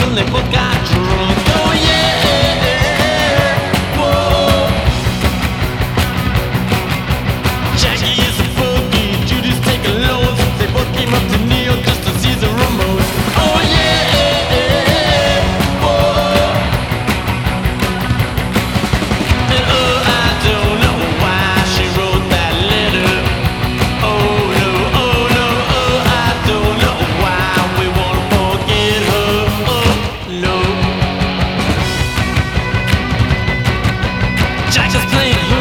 and they both got drunk. Oh yeah, whoa. Jackie is a boogie, Judy's taking loans. They both came up to Neil just to see the Ramones. Oh yeah, whoa. And oh, I don't know why she wrote that letter. Oh no, I don't know why we wanna forget her. Oh no. Jack is playing her.